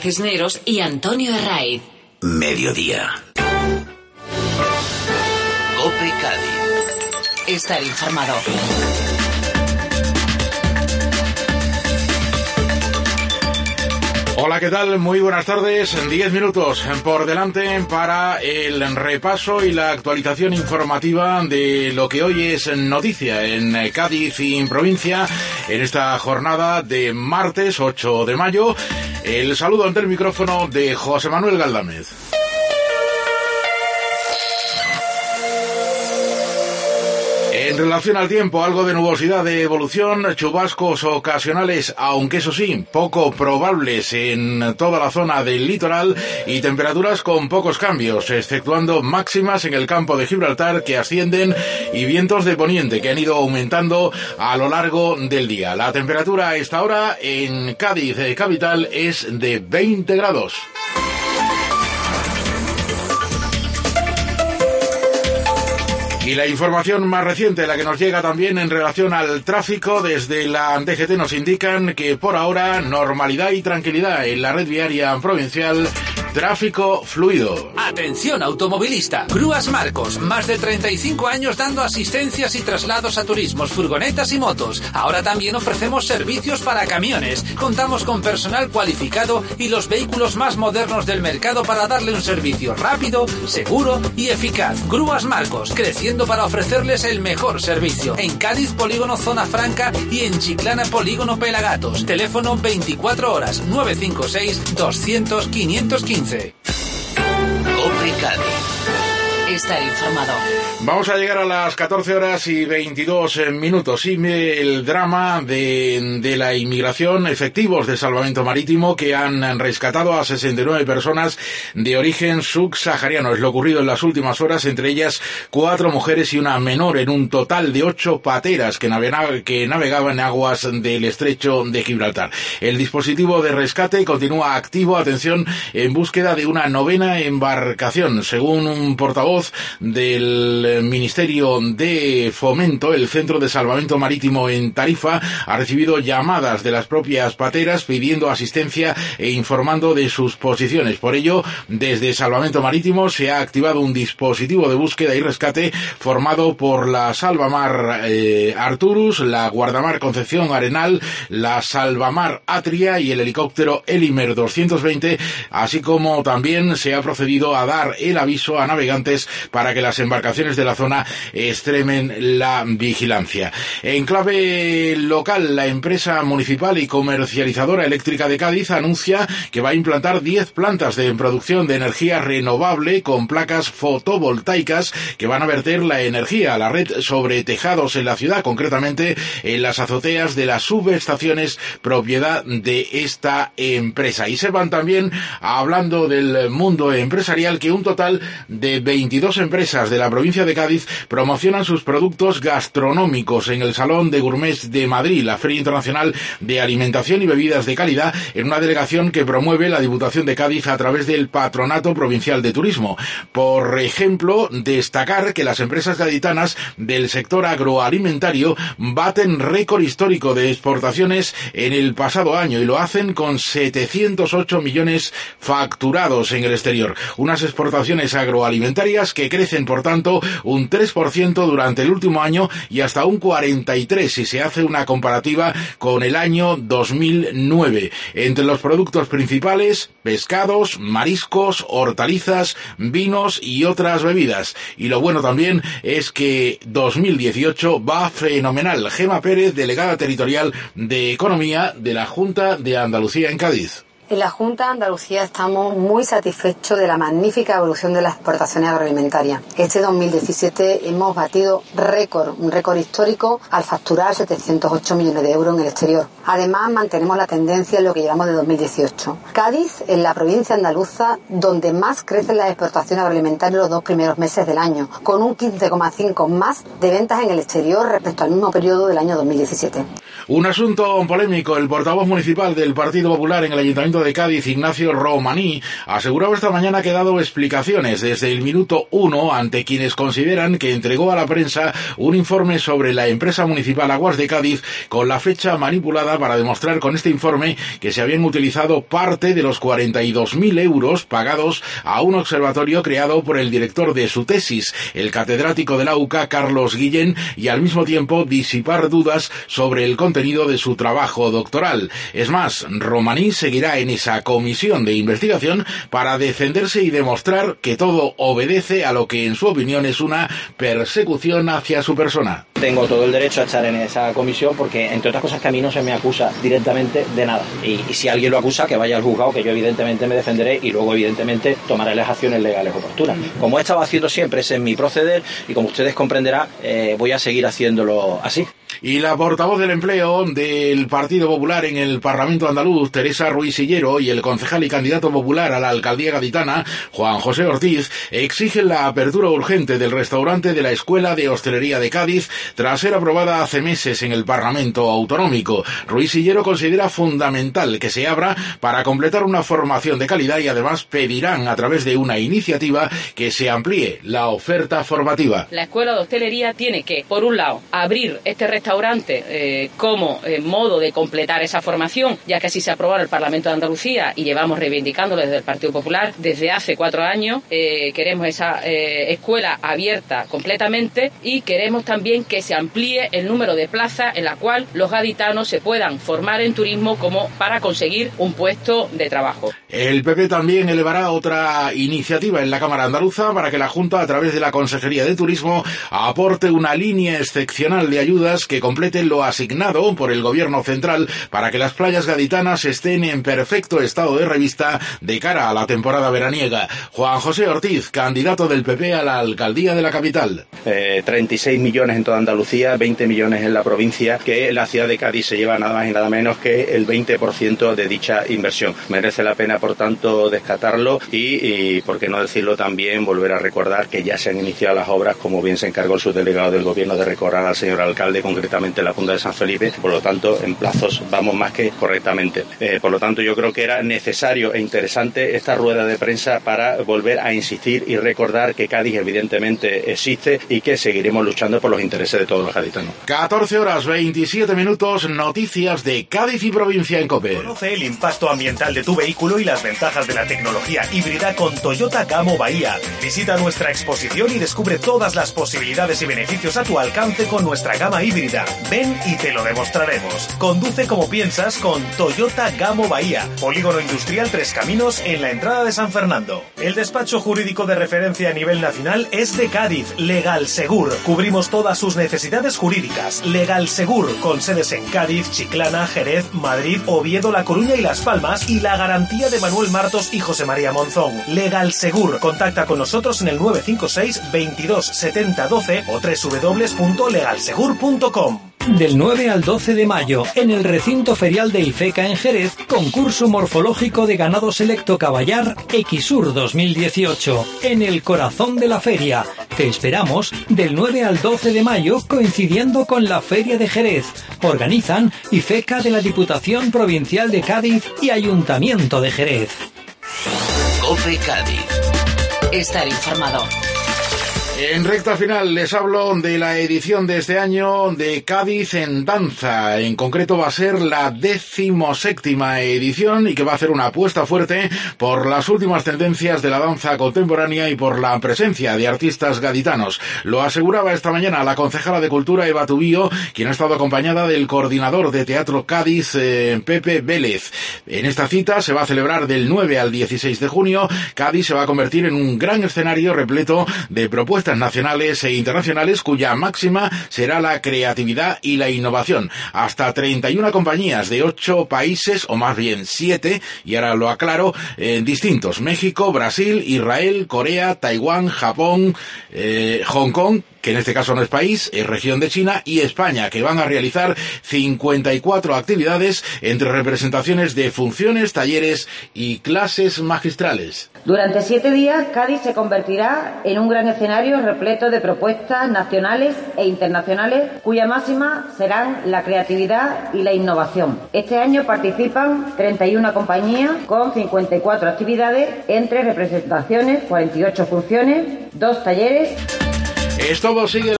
Cisneros y Antonio Herraiz. Mediodía. COPE Cádiz. Estar informado. Hola, ¿qué tal? Muy buenas tardes. 10 minutos por delante para el repaso y la actualización informativa de lo que hoy es noticia en Cádiz y en provincia en esta jornada de martes 8 de mayo. El saludo ante el micrófono de José Manuel Galdámez. En relación al tiempo, algo de nubosidad de evolución, chubascos ocasionales, aunque eso sí, poco probables en toda la zona del litoral y temperaturas con pocos cambios, exceptuando máximas en el campo de Gibraltar que ascienden y vientos de poniente que han ido aumentando a lo largo del día. La temperatura a esta hora en Cádiz capital es de 20 grados. Y la información más reciente, la que nos llega también en relación al tráfico, desde la DGT nos indican que por ahora normalidad y tranquilidad en la red viaria provincial, tráfico fluido. Atención automovilista, Grúas Marcos, más de 35 años dando asistencias y traslados a turismos, furgonetas y motos. Ahora también ofrecemos servicios para camiones. Contamos con personal cualificado y los vehículos más modernos del mercado para darle un servicio rápido, seguro y eficaz. Grúas Marcos, creciendo para ofrecerles el mejor servicio. En Cádiz, Polígono Zona Franca y en Chiclana, Polígono Pelagatos. Teléfono 24 horas 956 200 515. COPE Cádiz. Estar informado. Vamos a llegar a las 14 horas y 22 minutos. Y el drama de la inmigración, efectivos de salvamento marítimo que han rescatado a 69 personas de origen subsahariano. Es lo ocurrido en las últimas horas, entre ellas 4 mujeres y una menor, en un total de 8 pateras que navegaban en aguas del estrecho de Gibraltar. El dispositivo de rescate continúa activo, atención, en búsqueda de una 9ª embarcación. Según un portavoz del Ministerio de Fomento, el Centro de Salvamento Marítimo en Tarifa ha recibido llamadas de las propias pateras pidiendo asistencia e informando de sus posiciones. Por ello, desde Salvamento Marítimo se ha activado un dispositivo de búsqueda y rescate formado por la Salvamar Arturus, la Guardamar Concepción Arenal, la Salvamar Atria y el helicóptero Elimer 220, así como también se ha procedido a dar el aviso a navegantes para que las embarcaciones de la zona extremen la vigilancia. En clave local, la empresa municipal y comercializadora eléctrica de Cádiz anuncia que va a implantar 10 plantas de producción de energía renovable con placas fotovoltaicas que van a verter la energía a la red sobre tejados en la ciudad, concretamente en las azoteas de las subestaciones propiedad de esta empresa. Y sepan también, hablando del mundo empresarial, que un total de 22 empresas de la provincia de Cádiz promocionan sus productos gastronómicos en el Salón de Gourmets de Madrid, la Feria Internacional de Alimentación y Bebidas de Calidad, en una delegación que promueve la Diputación de Cádiz a través del Patronato Provincial de Turismo. Por ejemplo, destacar que las empresas gaditanas del sector agroalimentario baten récord histórico de exportaciones en el pasado año y lo hacen con 708 millones facturados en el exterior. Unas exportaciones agroalimentarias que crecen, por tanto, un 3% durante el último año y hasta un 43% si se hace una comparativa con el año 2009. Entre los productos principales, pescados, mariscos, hortalizas, vinos y otras bebidas. Y lo bueno también es que 2018 va fenomenal. Gema Pérez, delegada territorial de Economía de la Junta de Andalucía en Cádiz. En la Junta de Andalucía estamos muy satisfechos de la magnífica evolución de las exportaciones agroalimentarias. Este 2017 hemos batido un récord histórico al facturar 708 millones de euros en el exterior. Además, mantenemos la tendencia en lo que llevamos de 2018. Cádiz es la provincia andaluza donde más crecen las exportaciones agroalimentarias en los 2 primeros meses del año, con un 15,5% más de ventas en el exterior respecto al mismo periodo del año 2017. Un asunto polémico. El portavoz municipal del Partido Popular en el Ayuntamiento de Cádiz, Ignacio Romaní, aseguraba esta mañana que ha dado explicaciones desde el minuto 1 ante quienes consideran que entregó a la prensa un informe sobre la empresa municipal Aguas de Cádiz con la fecha manipulada para demostrar con este informe que se habían utilizado parte de los 42.000 euros pagados a un observatorio creado por el director de su tesis, el catedrático de la UCA, Carlos Guillén, y al mismo tiempo disipar dudas sobre el contenido de su trabajo doctoral. Es más, Romaní seguirá en esa comisión de investigación para defenderse y demostrar que todo obedece a lo que en su opinión es una persecución hacia su persona. Tengo todo el derecho a estar en esa comisión porque, entre otras cosas, que a mí no se me acusa directamente de nada. Y si alguien lo acusa, que vaya al juzgado, que yo evidentemente me defenderé y luego evidentemente tomaré las acciones legales oportunas. Como he estado haciendo siempre, ese es mi proceder y como ustedes comprenderán, voy a seguir haciéndolo así. Y la portavoz del empleo del Partido Popular en el Parlamento andaluz, Teresa Ruiz Sillero, y el concejal y candidato popular a la alcaldía gaditana, Juan José Ortiz, exigen la apertura urgente del restaurante de la Escuela de Hostelería de Cádiz tras ser aprobada hace meses en el Parlamento autonómico. Ruiz Sillero considera fundamental que se abra para completar una formación de calidad y además pedirán a través de una iniciativa que se amplíe la oferta formativa. La Escuela de Hostelería tiene que, por un lado, abrir este restaurante como modo de completar esa formación, ya que así se aprobó en el Parlamento de Andalucía y llevamos reivindicándolo desde el Partido Popular desde hace 4 años. Queremos esa escuela abierta completamente y queremos también que se amplíe el número de plazas en la cual los gaditanos se puedan formar en turismo como para conseguir un puesto de trabajo. El PP también elevará otra iniciativa en la Cámara Andaluza para que la Junta, a través de la Consejería de Turismo, aporte una línea excepcional de ayudas que completen lo asignado por el Gobierno central para que las playas gaditanas estén en perfecto estado de revista de cara a la temporada veraniega. Juan José Ortiz, candidato del PP a la alcaldía de la capital. 36 millones en toda Andalucía, 20 millones en la provincia, que la ciudad de Cádiz se lleva nada más y nada menos que el 20% de dicha inversión. Merece la pena, por tanto, descartarlo y, por qué no decirlo también, volver a recordar que ya se han iniciado las obras, como bien se encargó el subdelegado del Gobierno de recordar al señor alcalde, concretamente en la Punta de San Felipe. Por lo tanto, en plazos vamos más que correctamente. Por lo tanto, yo creo que era necesario e interesante esta rueda de prensa para volver a insistir y recordar que Cádiz evidentemente existe y que seguiremos luchando por los intereses de todos los gaditanos. 14 horas 27 minutos, noticias de Cádiz y provincia en COPE. Conoce el impacto ambiental de tu vehículo y las ventajas de la tecnología híbrida con Toyota Gamo Bahía. Visita nuestra exposición y descubre todas las posibilidades y beneficios a tu alcance con nuestra gama híbrida. Ven y te lo demostraremos. Conduce como piensas con Toyota Gamo Bahía. Polígono Industrial Tres Caminos en la entrada de San Fernando. El despacho jurídico de referencia a nivel nacional es de Cádiz, Legal Segur. Cubrimos todas sus necesidades jurídicas. Legal Segur, con sedes en Cádiz, Chiclana, Jerez, Madrid, Oviedo, La Coruña y Las Palmas, y la garantía de Manuel Martos y José María Monzón. Legal Segur. Contacta con nosotros en el 956 22 70 12 o www.legalsegur.com. Del 9 al 12 de mayo, en el recinto ferial de IFECA en Jerez, concurso morfológico de ganado selecto caballar Equisur 2018, en el corazón de la feria. Te esperamos del 9 al 12 de mayo, coincidiendo con la Feria de Jerez. Organizan IFECA de la Diputación Provincial de Cádiz y Ayuntamiento de Jerez. COPE Cádiz. Estar informado. En recta final les hablo de la edición de este año de Cádiz en Danza. En concreto va a ser la 17ª edición y que va a hacer una apuesta fuerte por las últimas tendencias de la danza contemporánea y por la presencia de artistas gaditanos. Lo aseguraba esta mañana la concejala de Cultura Eva Tubío, quien ha estado acompañada del coordinador de Teatro Cádiz, Pepe Vélez. En esta cita se va a celebrar del 9 al 16 de junio. Cádiz se va a convertir en un gran escenario repleto de propuestas nacionales e internacionales cuya máxima será la creatividad y la innovación. Hasta 31 compañías de 8 países, o más bien 7, y ahora lo aclaro, distintos: México, Brasil, Israel, Corea, Taiwán, Japón, Hong Kong, que en este caso no es país, es región de China, y España, que van a realizar 54 actividades entre representaciones de funciones, talleres y clases magistrales. Durante 7 días, Cádiz se convertirá en un gran escenario repleto de propuestas nacionales e internacionales, cuya máxima serán la creatividad y la innovación. Este año participan 31 compañías con 54 actividades entre representaciones, 48 funciones, 2 talleres. Esto sigue